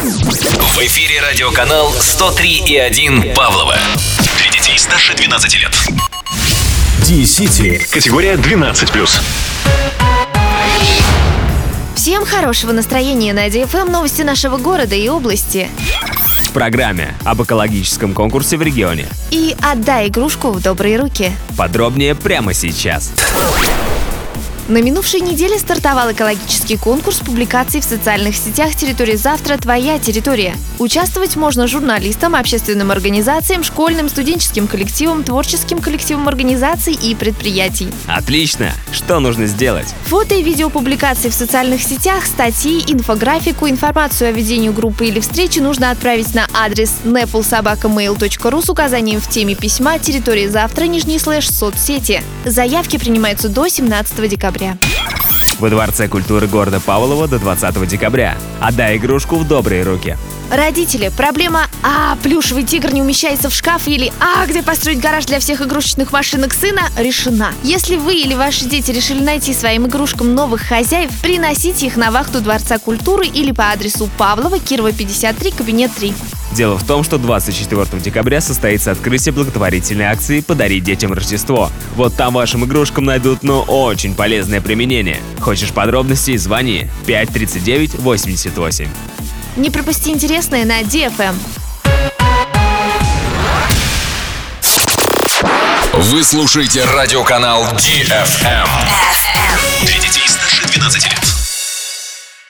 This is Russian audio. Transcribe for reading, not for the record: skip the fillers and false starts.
В эфире радиоканал 103,1 Павлово. Для детей старше 12 лет. D-City. Категория 12+. Всем хорошего настроения на DFM, новости нашего города и области. В программе об экологическом конкурсе в регионе. И отдай игрушку в добрые руки. Подробнее прямо сейчас. На минувшей неделе стартовал экологический конкурс публикаций в социальных сетях «Территория завтра. Твоя территория». Участвовать можно журналистам, общественным организациям, школьным, студенческим коллективам, творческим коллективам организаций и предприятий. Отлично! Что нужно сделать? Фото и видео публикаций в социальных сетях, статьи, инфографику, информацию о ведении группы или встречи нужно отправить на адрес nepal@mail.ru с указанием в теме письма «Территория завтра» /соцсети. Заявки принимаются до 17 декабря. Во Дворце культуры города Павлова до 20 декабря. Отдай игрушку в добрые руки. Родители, проблема плюшевый тигр не умещается в шкаф или где построить гараж для всех игрушечных машинок сына решена. Если вы или ваши дети решили найти своим игрушкам новых хозяев, приносите их на вахту Дворца культуры или по адресу Павлова, Кирова, 53, кабинет 3. Дело в том, что 24 декабря состоится открытие благотворительной акции «Подарить детям Рождество». Вот там вашим игрушкам найдут, очень полезное применение. Хочешь подробностей? Звони 539 88. Не пропусти интересное на DFM. Вы слушаете радиоканал DFM. Для детей старше 12 лет.